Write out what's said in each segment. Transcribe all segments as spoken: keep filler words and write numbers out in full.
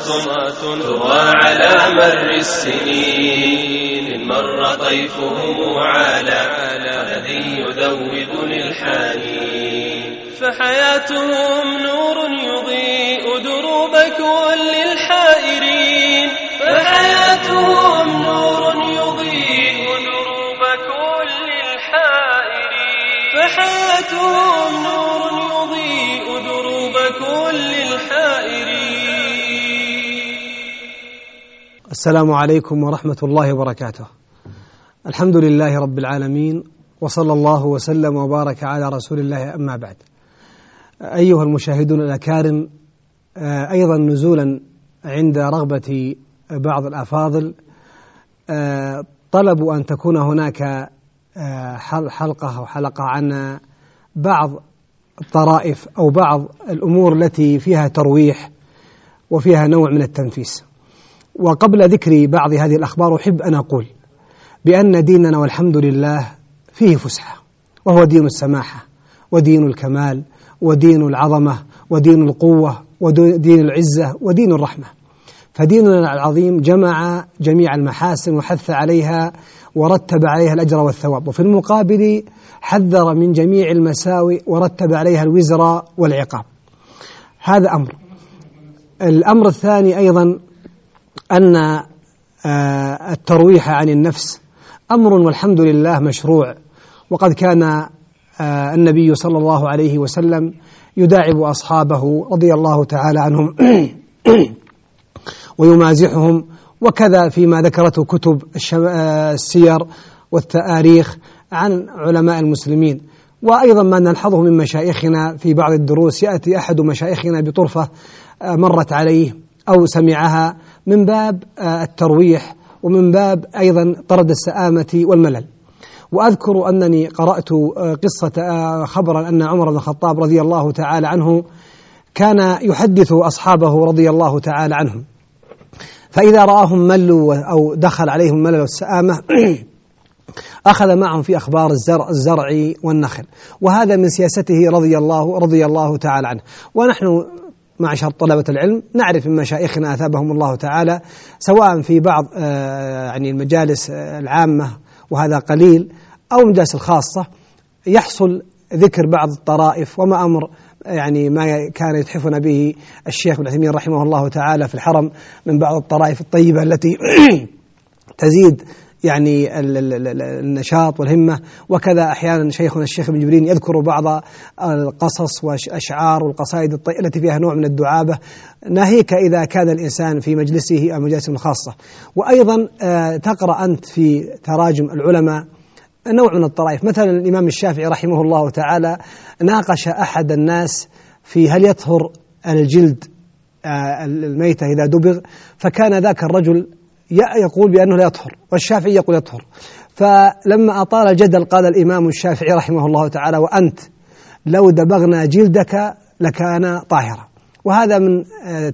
تروى على مر السنين إن مر طيفهم على الذي يذوبني الحنين. فحياتهم نور يضيء دروب كل الحائرين، فحياتهم نور يضيء دروب كل الحائرين، فحياتهم نور يضيء دروب كل الحائرين. السلام عليكم ورحمة الله وبركاته. الحمد لله رب العالمين، وصلى الله وسلم وبارك على رسول الله، أما بعد. أيها المشاهدون الأكارم، أيضا نزولا عند رغبة بعض الأفاضل طلبوا أن تكون هناك حلقة أو حلقة عن بعض الطرائف أو بعض الأمور التي فيها ترويح وفيها نوع من التنفيس. وقبل ذكر بعض هذه الأخبار أحب أن أقول بأن ديننا والحمد لله فيه فسحة، وهو دين السماحة ودين الكمال ودين العظمة ودين القوة ودين العزة ودين الرحمة. فديننا العظيم جمع جميع المحاسن وحث عليها ورتب عليها الأجر والثواب، وفي المقابل حذر من جميع المساوئ ورتب عليها الوزر والعقاب. هذا أمر. الأمر الثاني أيضا أن الترويح عن النفس أمر والحمد لله مشروع، وقد كان النبي صلى الله عليه وسلم يداعب أصحابه رضي الله تعالى عنهم ويمازحهم، وكذا فيما ذكرته كتب السير والتاريخ عن علماء المسلمين. وأيضا ما نلحظه من مشايخنا في بعض الدروس، يأتي أحد مشايخنا بطرفة مرت عليه أو سمعها من باب الترويح ومن باب أيضا طرد السآمة والملل. وأذكر أنني قرأت قصة خبرا أن عمر بن الخطاب رضي الله تعالى عنه كان يحدث أصحابه رضي الله تعالى عنهم، فإذا رآهم ملوا أو دخل عليهم ملل والسآمة أخذ معهم في أخبار الزرع, الزرع والنخل، وهذا من سياسته رضي الله رضي الله تعالى عنه. ونحن معشر طلبة العلم نعرف من مشايخنا أثابهم الله تعالى، سواء في بعض يعني المجالس العامة وهذا قليل أو المجالس الخاصة، يحصل ذكر بعض الطرائف وما أمر يعني ما كان يتحفنا به الشيخ ابن عثيمين رحمه الله تعالى في الحرم من بعض الطرائف الطيبة التي تزيد يعني النشاط والهمة. وكذا أحيانا شيخنا الشيخ ابن جبرين يذكر بعض القصص والأشعار والقصائد التي فيها نوع من الدعابة، ناهيك إذا كان الإنسان في مجلسه أو مجالس خاصة. وأيضا تقرأ أنت في تراجم العلماء نوع من الطرائف. مثلا الإمام الشافعي رحمه الله تعالى ناقش أحد الناس في هل يطهر الجلد الميتة إذا دبغ، فكان ذاك الرجل يقول بأنه لا يطهر والشافعي يقول يطهر. فلما أطال الجدل قال الإمام الشافعي رحمه الله تعالى: وأنت لو دبغنا جلدك لكان طاهرا. وهذا من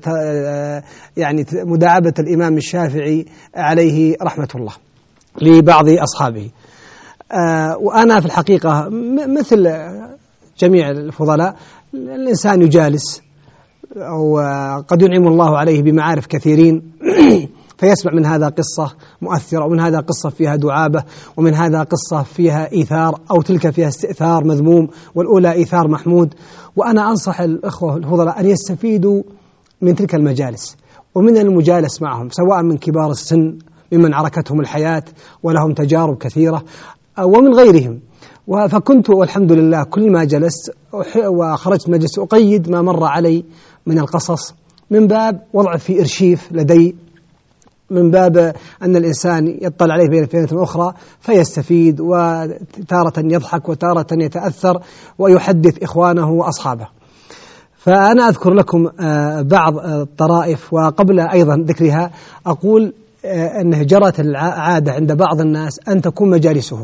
يعني مداعبة الإمام الشافعي عليه رحمة الله لبعض أصحابه. وأنا في الحقيقة مثل جميع الفضلاء، الإنسان يجالس أو قد ينعم الله عليه بمعارف كثيرين فيسمع من هذا قصة مؤثرة، ومن هذا قصة فيها دعابة، ومن هذا قصة فيها إيثار، أو تلك فيها استئثار مذموم والأولى إيثار محمود. وأنا أنصح الأخوة الفضلاء أن يستفيدوا من تلك المجالس ومن المجالس معهم، سواء من كبار السن ممن عركتهم الحياة ولهم تجارب كثيرة ومن غيرهم. فكنت والحمد لله كل ما جلست وخرجت مجلس أقيد ما مر علي من القصص، من باب وضع في إرشيف لدي، من باب أن الإنسان يطلع عليه بين فئة أخرى فيستفيد، وتارة يضحك وتارة يتأثر ويحدث إخوانه وأصحابه. فأنا أذكر لكم بعض الطرائف، وقبل أيضا ذكرها أقول أنه جرت العادة عند بعض الناس أن تكون مجالسه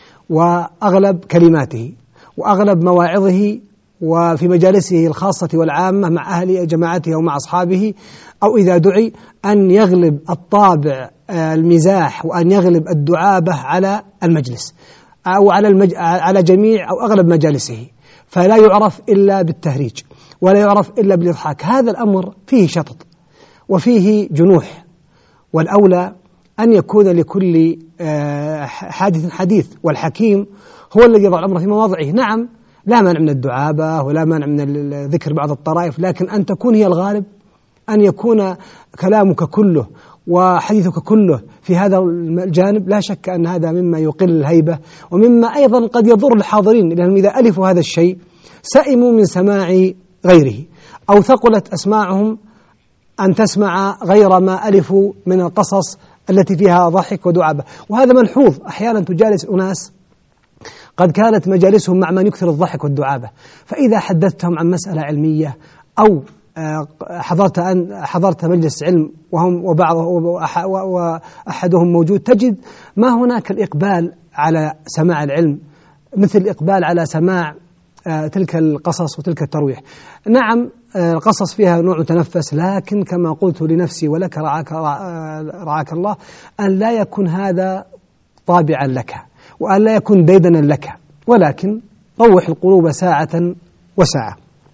وأغلب كلماته وأغلب مواعظه وفي مجالسه الخاصة والعامة مع أهل جماعته ومع أصحابه، أو إذا دعي أن يغلب الطابع المزاح وأن يغلب الدعابة على المجلس أو على, المج... على جميع أو أغلب مجالسه، فلا يعرف إلا بالتهريج ولا يعرف إلا بالإضحاك. هذا الأمر فيه شطط وفيه جنوح، والأولى أن يكون لكل حادث حديث، والحكيم هو الذي يضع الأمر في مواضعه. نعم لا مانع من الدعابة ولا مانع من ذكر بعض الطرائف، لكن أن تكون هي الغالب، أن يكون كلامك كله وحديثك كله في هذا الجانب، لا شك أن هذا مما يقل الهيبة، ومما أيضا قد يضر الحاضرين، لأنهم إذا ألفوا هذا الشيء سئموا من سماع غيره، أو ثقلت أسماعهم أن تسمع غير ما ألفوا من القصص التي فيها ضحك ودعابة. وهذا ملحوظ، أحيانا تجالس أناس قد كانت مجالسهم مع من يكثر الضحك والدعابة، فإذا حدثتهم عن مسألة علمية أو حضرت أن حضرت مجلس علم وهم وبعض وأحدهم موجود، تجد ما هناك الإقبال على سماع العلم مثل الإقبال على سماع تلك القصص وتلك الترويح. نعم القصص فيها نوع متنفس، لكن كما قلت لنفسي ولك رعاك, رعاك الله، أن لا يكون هذا طابعا لك، وأن لا يكون ديدنا لك، ولكن روح القلوب ساعة وساعة.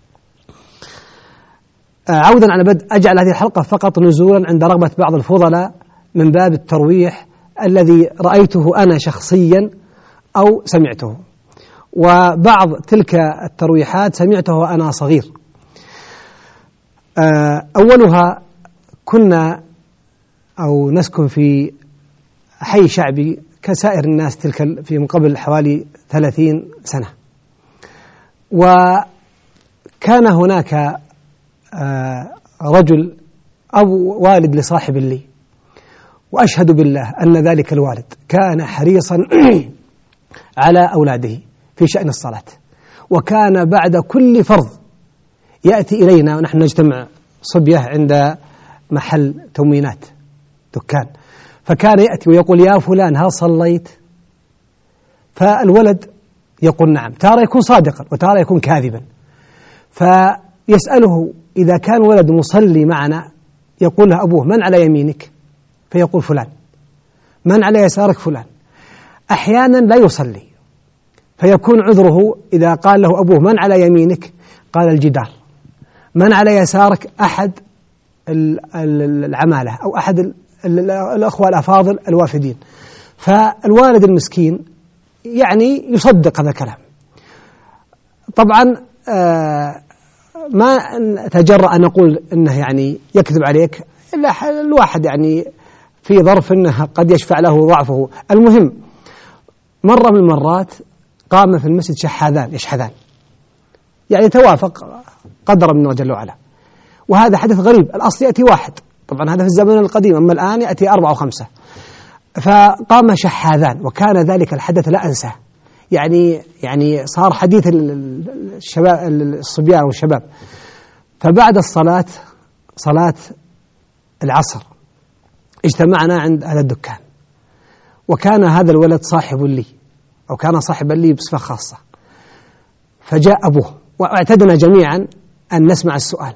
عودا على بدء، أجعل هذه الحلقة فقط نزولا عند رغبة بعض الفضلاء من باب الترويح الذي رأيته أنا شخصيا أو سمعته، وبعض تلك الترويحات سمعته وأنا صغير. أولها كنا أو نسكن في حي شعبي كسائر الناس تلك في مقابل حوالي ثلاثين سنة، وكان هناك رجل أو والد لصاحب لي، وأشهد بالله أن ذلك الوالد كان حريصا على أولاده في شأن الصلاة، وكان بعد كل فرض يأتي إلينا ونحن نجتمع صبية عند محل تموينات دكان، فكان يأتي ويقول يا فلان هل صليت؟ فالولد يقول نعم، تارة يكون صادقا وتارة يكون كاذبا، فيسأله إذا كان ولد مصلي معنا يقول له أبوه من على يمينك؟ فيقول فلان. من على يسارك؟ فلان. أحيانا لا يصلي، فيكون عذره إذا قال له أبوه من على يمينك؟ قال الجدار. من على يسارك؟ أحد العمالة أو أحد الأخوة الأفاضل الوافدين. فالوالد المسكين يعني يصدق هذا الكلام. طبعا آه ما تجرأ أن نقول إنه يعني يكذب عليك، إلا الواحد يعني في ظرف إنه قد يشفع له ضعفه. المهم مرة من المرات قام في المسجد شحاذان يشحذان، يعني توافق قدر من الله جل وعلا، وهذا حدث غريب. الأصل يأتي واحد، طبعا هذا في الزمن القديم، أما الآن يأتي أربعة وخمسة. فقام شحاذان، وكان ذلك الحدث لا أنساه، يعني يعني صار حديث الشباب الصبيان والشباب. فبعد الصلاة صلاة العصر اجتمعنا عند هذا الدكان، وكان هذا الولد صاحب لي أو كان صاحبا لي بصفة خاصة. فجاء أبوه واعتدنا جميعا أن نسمع السؤال،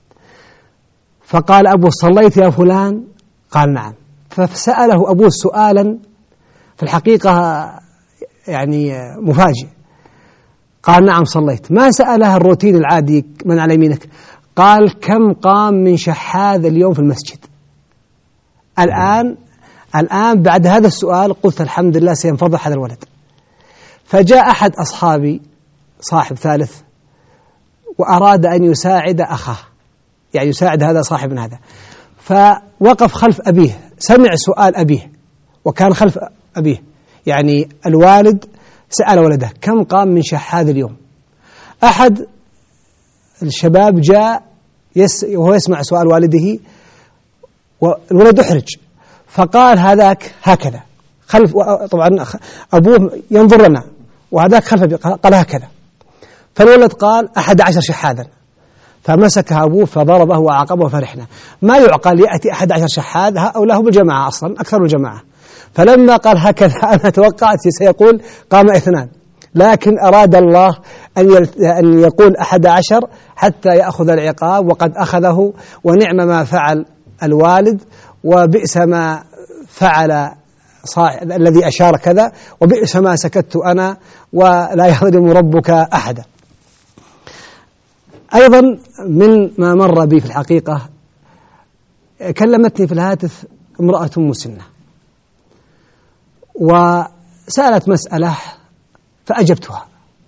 فقال أبوه صليت يا فلان؟ قال نعم. فسأله أبوه سؤالا في الحقيقة يعني مفاجئ، قال نعم صليت. ما سألها الروتين العادي من على يمينك، قال كم قام من شحاذ اليوم في المسجد؟ الآن الآن بعد هذا السؤال قلت الحمد لله سينفضح هذا الولد. فجاء أحد أصحابي صاحب ثالث وأراد أن يساعد أخاه، يعني يساعد هذا صاحب من هذا، فوقف خلف أبيه، سمع سؤال أبيه وكان خلف أبيه، يعني الوالد سأل ولده كم قام من شحاذ اليوم. أحد الشباب جاء يس وهو يسمع سؤال والده، والولد احرج، فقال هذاك هكذا خلف، طبعا أبوه ينظر لنا وهذاك خلف أبيه، قال هكذا. فالولد قال أحد عشر شحاذا، فمسكها أبوه فضربه وعاقبه وفرحنا. ما يعقل يأتي أحد عشر شحاذ، هؤلاء هم الجماعة أصلا، أكثر الجماعة. فلما قال هكذا أنا توقعت سيقول قام اثنان، لكن أراد الله أن يقول أحد عشر حتى يأخذ العقاب، وقد أخذه، ونعم ما فعل الوالد وبئس ما فعل الذي أشار كذا، وبئس ما سكت أنا، ولا يظلم ربك أحدا. أيضا من ما مر بي في الحقيقة كلمتني في الهاتف امرأة مسنة وسألت مسألة فأجبتها،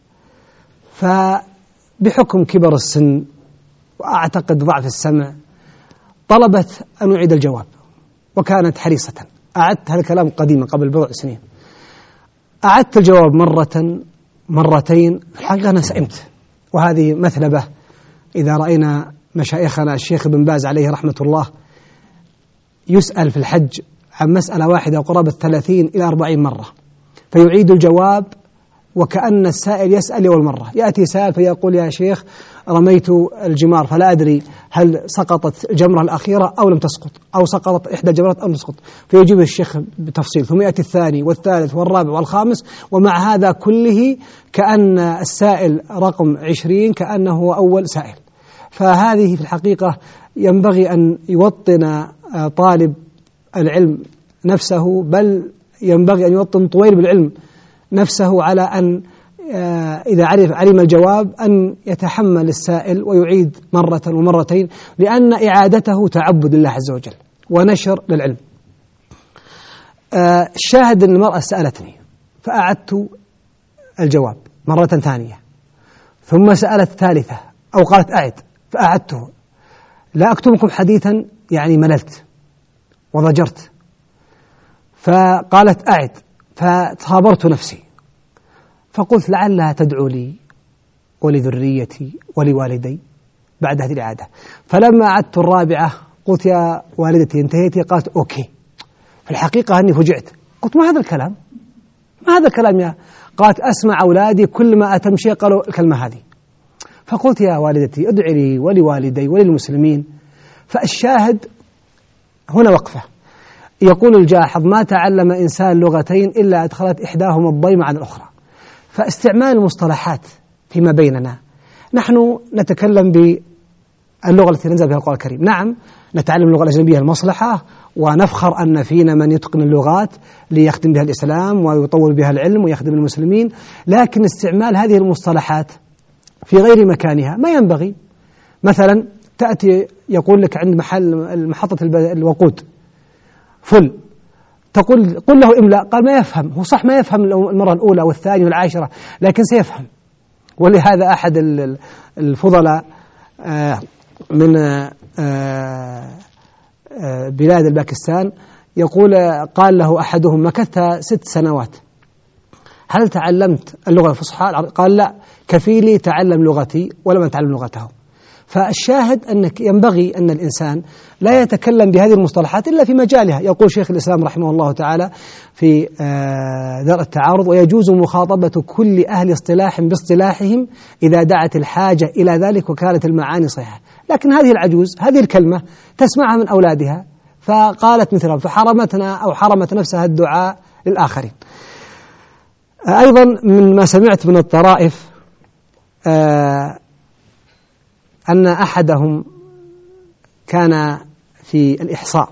فبحكم كبر السن وأعتقد ضعف السمع طلبت أن أعيد الجواب، وكانت حريصة. أعدت هذا الكلام قديما قبل بضع سنين، أعدت الجواب مرة مرتين، في الحقيقة أنا سئمت. وهذه مثلبة إذا رأينا مشايخنا الشيخ ابن باز عليه رحمة الله يسأل في الحج عن مسألة واحدة قرابة ثلاثين إلى أربعين مرة، فيعيد الجواب وكأن السائل يسأل أول مرة. يأتي سائل فيقول يا شيخ رميت الجمار فلا أدري هل سقطت الجمرة الأخيرة أو لم تسقط، أو سقطت إحدى الجمرات أو لم تسقط، فيجيب الشيخ بتفصيل، ثم يأتي الثاني والثالث والرابع والخامس، ومع هذا كله كأن السائل رقم عشرين كأنه هو أول سائل. فهذه في الحقيقة ينبغي أن يوطن طالب العلم نفسه، بل ينبغي أن يوطن طويل بالعلم نفسه على أن إذا عرف علم الجواب أن يتحمل السائل ويعيد مرة ومرتين، لأن إعادته تعبد لله عز وجل ونشر للعلم. الشاهد أن المرأة سألتني فأعدت الجواب مرة ثانية، ثم سألت ثالثة أو قالت أعد فأعدته. لا أكتمكم حديثا يعني مللت وضجرت، فقالت أعد، فصابرت نفسي فقلت لعلها تدعو لي ولذريتي ولوالدي بعد هذه الإعادة. فلما أعدت الرابعة قلت يا والدتي انتهيتي؟ قالت أوكي. في الحقيقة أني فجعت، قلت ما هذا الكلام؟ ما هذا الكلام يا؟ قالت أسمع أولادي كل ما أتمشي قالوا الكلمة هذه. فقلت يا والدتي ادعي لي ولوالدي وللمسلمين. فالشاهد هنا وقفة. يقول الجاحظ ما تعلم إنسان لغتين إلا أدخلت إحداهما الضيم عن الأخرى. فاستعمال المصطلحات فيما بيننا، نحن نتكلم باللغة التي ننزل بها القرآن الكريم، نعم نتعلم اللغة الأجنبية المصلحة ونفخر أن فينا من يتقن اللغات ليخدم بها الإسلام ويطور بها العلم ويخدم المسلمين، لكن استعمال هذه المصطلحات في غير مكانها ما ينبغي. مثلا تأتي يقول لك عند محل محطة الوقود فل، تقول قل له إملاء، قال ما يفهم. هو صح ما يفهم المرة الأولى والثانية والعاشرة، لكن سيفهم. ولهذا أحد الفضلاء من بلاد الباكستان يقول قال له أحدهم مكثت ست سنوات هل تعلمت اللغة الفصحى؟ قال لا، كفيلي تعلم لغتي ولم أتعلم لغته. فالشاهد أنك ينبغي أن الإنسان لا يتكلم بهذه المصطلحات إلا في مجالها. يقول شيخ الإسلام رحمه الله تعالى في درء التعارض ويجوز مخاطبة كل أهل اصطلاح باصطلاحهم إذا دعت الحاجة إلى ذلك وكانت المعاني صحيحة. لكن هذه العجوز هذه الكلمة تسمعها من أولادها فقالت مثلها فحرمتنا أو حرمت نفسها الدعاء للآخرين. أيضا من ما سمعت من الطرائف أن أحدهم كان في الإحصاء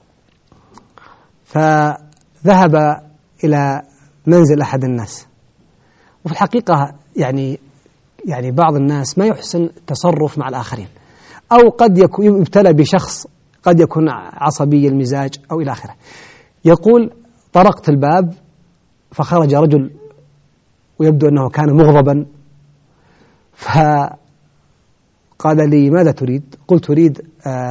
فذهب إلى منزل أحد الناس، وفي الحقيقة يعني يعني بعض الناس ما يحسن التصرف مع الآخرين، أو قد يكون يبتلى بشخص قد يكون عصبي المزاج أو إلى آخره. يقول طرقت الباب فخرج رجل ويبدو أنه كان مغضبا، فقال لي ماذا تريد؟ قلت أريد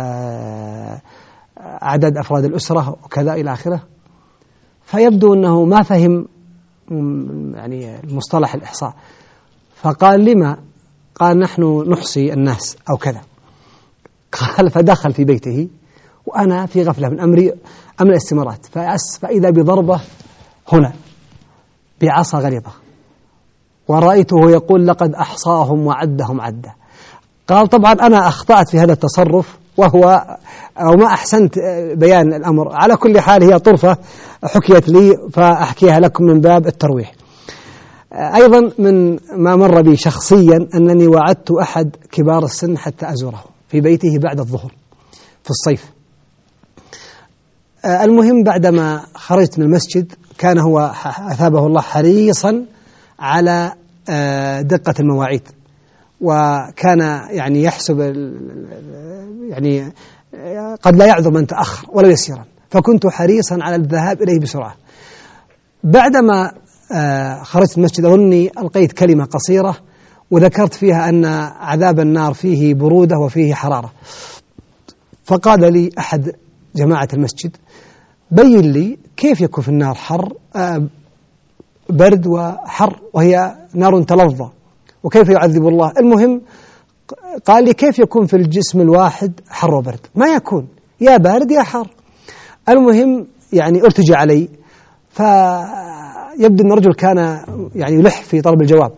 عدد أفراد الأسرة وكذا إلى آخره. فيبدو أنه ما فهم يعني المصطلح الإحصاء، فقال لما؟ قال نحن نحصي الناس أو كذا. قال فدخل في بيته وأنا في غفلة من أمري أمر الاستمارات، فإذا بضربة هنا بعصا غليظة، ورأيته يقول لقد أحصاهم وعدهم عدا. قال طبعا أنا أخطأت في هذا التصرف وهو أو ما أحسنت بيان الأمر. على كل حال هي طرفة حكيت لي فأحكيها لكم من باب الترويح. أيضا من ما مر بي شخصيا أنني وعدت أحد كبار السن حتى أزوره في بيته بعد الظهر في الصيف. المهم بعدما خرجت من المسجد كان هو أثابه الله حريصا على دقة المواعيد، وكان يعني يحسب يعني قد لا يعذر من تأخر ولو يسيرا، فكنت حريصا على الذهاب إليه بسرعة. بعدما خرجت المسجد أظني ألقيت كلمة قصيرة وذكرت فيها أن عذاب النار فيه برودة وفيه حرارة، فقال لي أحد جماعة المسجد: بين لي كيف يكون في النار حر برد وحر وهي نار تلظى، وكيف يعذب الله؟ المهم قال لي: كيف يكون في الجسم الواحد حر وبرد؟ ما يكون، يا بارد يا حر. المهم يعني ارتجع علي، فيبدو أن الرجل كان يعني يلح في طلب الجواب،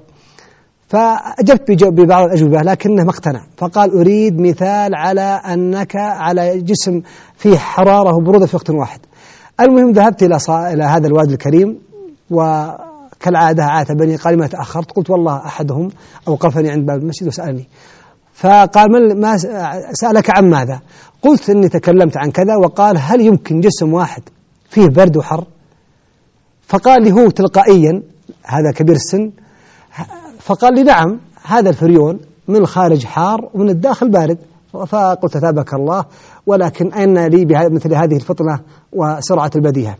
فأجبت ببعض الأجوبة لكنه ما اقتنع، فقال: أريد مثال على أنك على جسم فيه حرارة وبرودة في وقت واحد. المهم ذهبت إلى إلى هذا الوادي الكريم، وكالعادة عاتبني، قال: ما تأخرت؟ قلت: والله أحدهم أوقفني عند باب المسجد وسألني، فقال: ما سألك عن ماذا؟ قلت: إني تكلمت عن كذا. وقال: هل يمكن جسم واحد فيه برد وحر؟ فقال لي هو تلقائيا، هذا كبير السن، فقال لي: نعم، هذا الفريون من الخارج حار ومن الداخل بارد. فقلت: تابك الله، ولكن أين لي بمثل هذه الفطنة وسرعة البديهة؟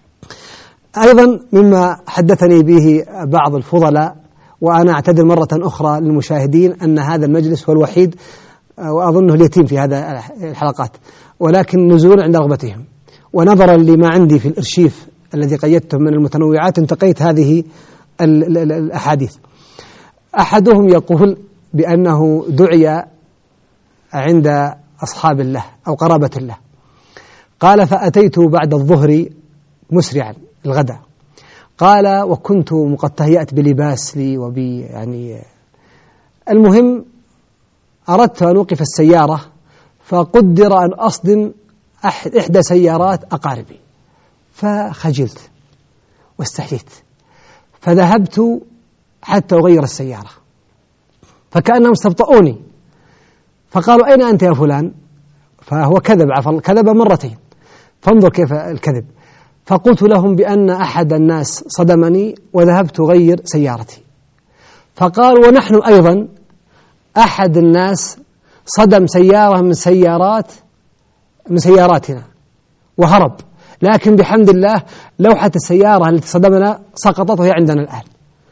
أيضا مما حدثني به بعض الفضلاء، وأنا أعتذر مرة أخرى للمشاهدين أن هذا المجلس هو الوحيد وأظنه اليتيم في هذا الحلقات، ولكن نزول عند رغبتهم، ونظرا لما عندي في الأرشيف الذي قيدته من المتنوعات انتقيت هذه الأحاديث. أحدهم يقول بأنه دعي عند أصحاب الله أو قرابة الله، قال: فأتيت بعد الظهر مسرعا الغداء، قال: وكنت مقد تهيأت بلباس لي وبي يعني المهم أردت أن أوقف السيارة، فقدر أن أصدم أحد إحدى سيارات أقاربي، فخجلت واستحييت، فذهبت حتى أغير السيارة، فكأنهم استبطؤوني، فقالوا: أين أنت يا فلان؟ فهو كذب، عفوا كذب مرتين، فانظر كيف الكذب. فقلت لهم بأن أحد الناس صدمني وذهبت أغير سيارتي. فقال: ونحن أيضا أحد الناس صدم سيارة من سيارات من سياراتنا وهرب، لكن بحمد الله لوحة السيارة التي صدمنا سقطت وهي عندنا الآن.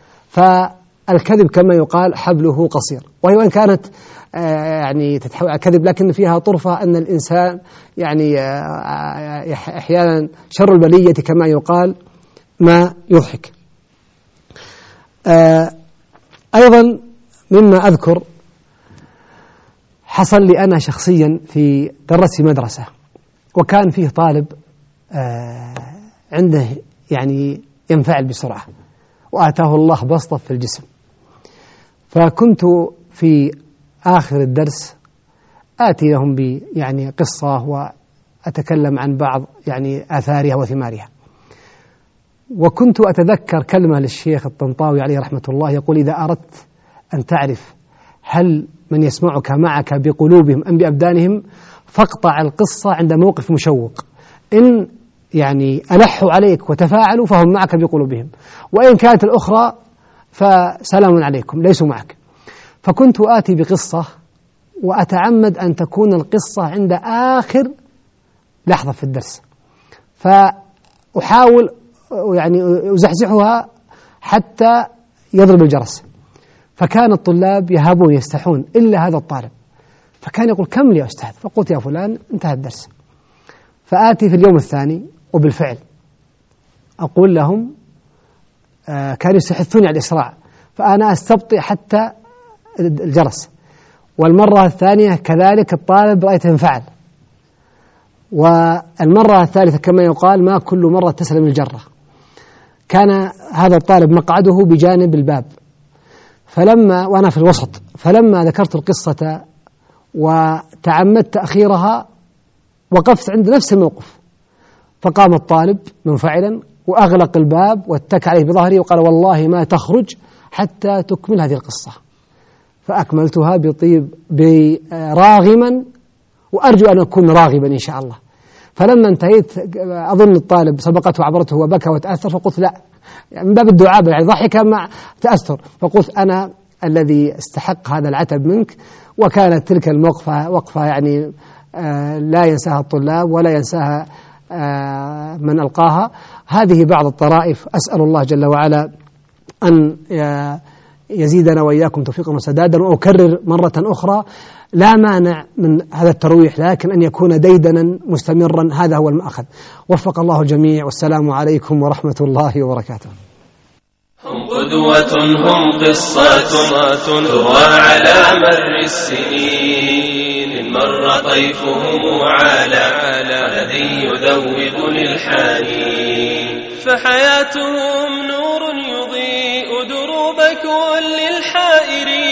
فالكذب كما يقال حبله قصير، وهي وإن كانت يعني تتحول على كذب لكن فيها طرفة أن الإنسان يعني أحيانا شر البلية كما يقال ما يضحك. أيضا مما أذكر، حصل لي أنا شخصيا في درست في مدرسة، وكان فيه طالب عنده يعني ينفعل بسرعة وآتاه الله بسطة في الجسم، فكنت في آخر الدرس آتي لهم ب يعني قصة وأتكلم عن بعض يعني آثارها وثمارها، وكنت أتذكر كلمة للشيخ الطنطاوي عليه رحمة الله يقول: إذا أردت أن تعرف هل من يسمعك معك بقلوبهم أم بأبدانهم فاقطع القصة عند موقف مشوق، إن يعني ألحوا عليك وتفاعلوا فهم معك بقلوبهم، وإن كانت الأخرى فسلام عليكم ليسوا معك. فكنت آتي بقصة وأتعمد أن تكون القصة عند آخر لحظة في الدرس، فأحاول يعني أزحزحها حتى يضرب الجرس، فكان الطلاب يهابون يستحون إلا هذا الطالب، فكان يقول: كم لي يا أستاذ؟ فقلت: يا فلان انتهى الدرس. فآتي في اليوم الثاني وبالفعل أقول لهم آه كانوا يستحثوني على الإسراع، فأنا أستبطئ حتى الجرس، والمرة الثانية كذلك الطالب رأيته انفعل، والمرة الثالثة كما يقال ما كل مرة تسلم الجرة. كان هذا الطالب مقعده بجانب الباب، فلما وأنا في الوسط، فلما ذكرت القصة وتعمدت تأخيرها وقفت عند نفس الموقف، فقام الطالب منفعلا وأغلق الباب واتكى عليه بظهري وقال: والله ما تخرج حتى تكمل هذه القصة. فأكملتها بطيب براغما، وأرجو أن أكون راغبا إن شاء الله. فلما انتهيت أظن الطالب سبقته وعبرته وبكى وتأثر، فقلت: لا، من باب الدعابة يعني ضحك مع تأثر، فقلت: أنا الذي استحق هذا العتب منك، وكانت تلك الموقفة وقفة يعني لا ينساها الطلاب ولا ينساها من ألقاها. هذه بعض الطرائف، أسأل الله جل وعلا أن يزيدنا وإياكم توفيقا وسدادا. وأكرر مرة أخرى، لا مانع من هذا الترويح، لكن أن يكون ديدنا مستمرا، هذا هو المأخذ. وفق الله الجميع، والسلام عليكم ورحمة الله وبركاته. هم قدوة، هم قصة تروى على مر السنين، مر طيفهم على الذي يذوبني الحنين. فحياتهم نور يضيء دروب كل الحائرين،